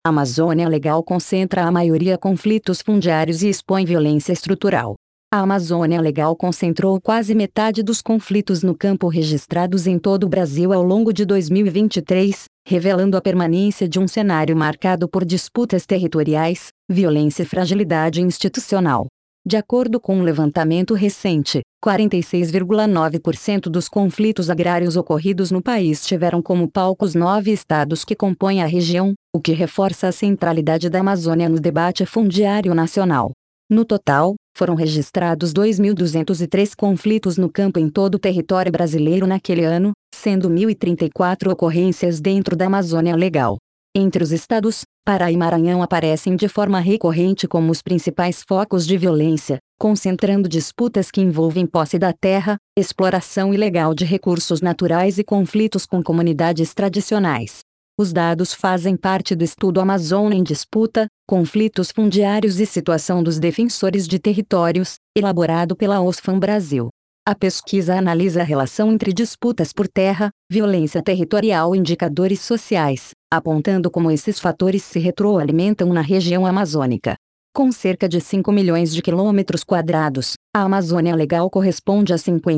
A Amazônia Legal concentra a maioria conflitos fundiários e expõe violência estrutural. A Amazônia Legal concentrou quase metade dos conflitos no campo registrados em todo o Brasil ao longo de 2023, revelando a permanência de um cenário marcado por disputas territoriais, violência e fragilidade institucional. De acordo com um levantamento recente, 46,9% dos conflitos agrários ocorridos no país tiveram como palcos 9 estados que compõem a região, o que reforça a centralidade da Amazônia no debate fundiário nacional. No total, foram registrados 2.203 conflitos no campo em todo o território brasileiro naquele ano, sendo 1.034 ocorrências dentro da Amazônia Legal. Entre os estados, Pará e Maranhão aparecem de forma recorrente como os principais focos de violência, concentrando disputas que envolvem posse da terra, exploração ilegal de recursos naturais e conflitos com comunidades tradicionais. Os dados fazem parte do estudo Amazônia em Disputa, Conflitos Fundiários e Situação dos Defensores de Territórios, elaborado pela Oxfam Brasil. A pesquisa analisa a relação entre disputas por terra, violência territorial e indicadores sociais, apontando como esses fatores se retroalimentam na região amazônica. Com cerca de 5 milhões de quilômetros quadrados, a Amazônia Legal corresponde a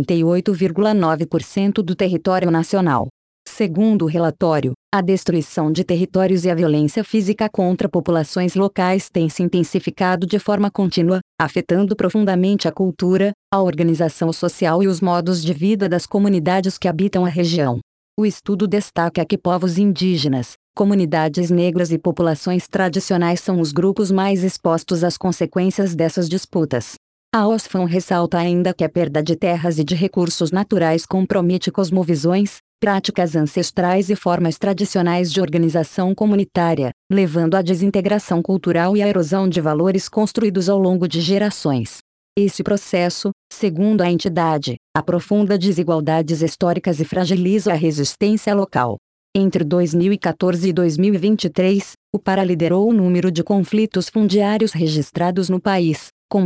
58,9% do território nacional. Segundo o relatório, a destruição de territórios e a violência física contra populações locais têm se intensificado de forma contínua, afetando profundamente a cultura, a organização social e os modos de vida das comunidades que habitam a região. O estudo destaca que povos indígenas, comunidades negras e populações tradicionais são os grupos mais expostos às consequências dessas disputas. A Oxfam ressalta ainda que a perda de terras e de recursos naturais compromete cosmovisões, práticas ancestrais e formas tradicionais de organização comunitária, levando à desintegração cultural e à erosão de valores construídos ao longo de gerações. Esse processo, segundo a entidade, aprofunda desigualdades históricas e fragiliza a resistência local. Entre 2014 e 2023, o Pará liderou o número de conflitos fundiários registrados no país, com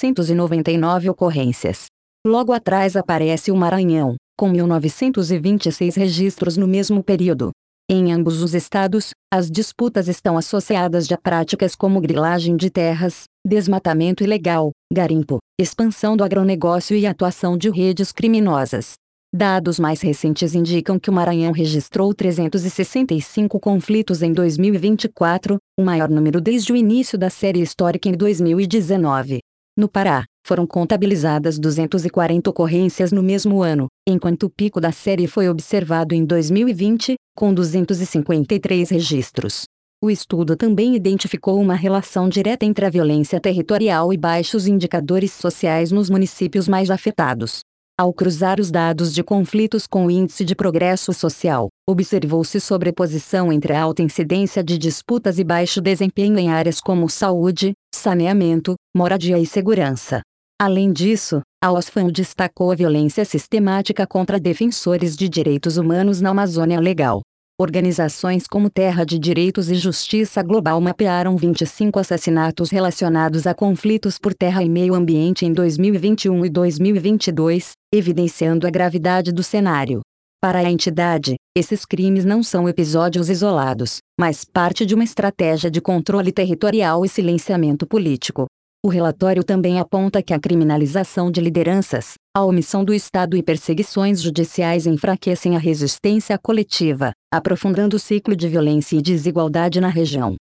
1.999 ocorrências. Logo atrás aparece o Maranhão, com 1.926 registros no mesmo período. Em ambos os estados, as disputas estão associadas a práticas como grilagem de terras, desmatamento ilegal, garimpo, expansão do agronegócio e atuação de redes criminosas. Dados mais recentes indicam que o Maranhão registrou 365 conflitos em 2024, o maior número desde o início da série histórica em 2019. No Pará, foram contabilizadas 240 ocorrências no mesmo ano, enquanto o pico da série foi observado em 2020, com 253 registros. O estudo também identificou uma relação direta entre a violência territorial e baixos indicadores sociais nos municípios mais afetados. Ao cruzar os dados de conflitos com o Índice de Progresso Social, observou-se sobreposição entre a alta incidência de disputas e baixo desempenho em áreas como saúde, saneamento, moradia e segurança. Além disso, a Oxfam destacou a violência sistemática contra defensores de direitos humanos na Amazônia Legal. Organizações como Terra de Direitos e Justiça Global mapearam 25 assassinatos relacionados a conflitos por terra e meio ambiente em 2021 e 2022, evidenciando a gravidade do cenário. Para a entidade, esses crimes não são episódios isolados, mas parte de uma estratégia de controle territorial e silenciamento político. O relatório também aponta que a criminalização de lideranças, a omissão do Estado e perseguições judiciais enfraquecem a resistência coletiva, aprofundando o ciclo de violência e desigualdade na região.